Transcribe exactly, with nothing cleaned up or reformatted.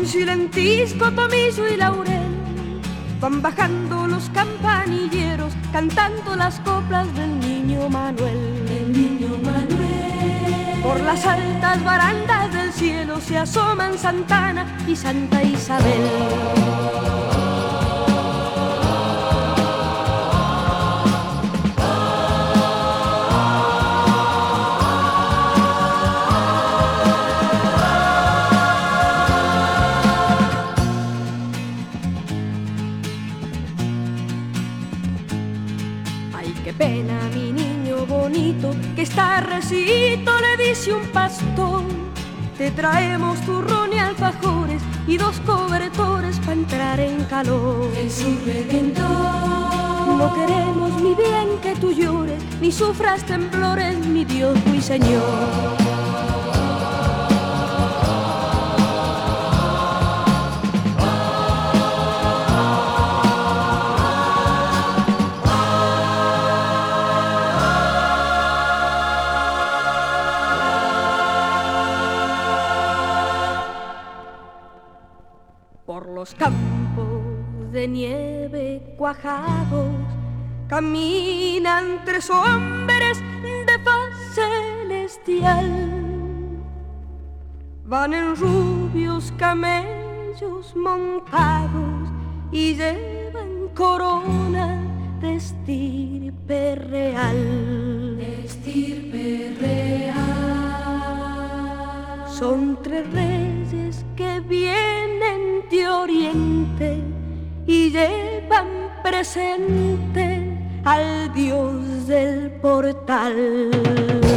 silentisco, tomillo y laurel, van bajando los campanilleros, cantando las coplas del niño Manuel. El niño Manuel. Por las altas barandas del cielo se asoman Santana y Santa Isabel. Qué pena, mi niño bonito, que está recito, le dice un pastor. Te traemos turrón y alfajores y dos cobertores para entrar en calor. Jesús Redentor. No queremos, mi bien, que tú llores, ni sufras temblores, mi Dios, mi Señor. Por los campos de nieve cuajados caminan tres hombres de faz celestial. Van en rubios camellos montados y llevan corona de estirpe real. De estirpe real. Son tres reyes que vienen de oriente y llevan presente al Dios del portal.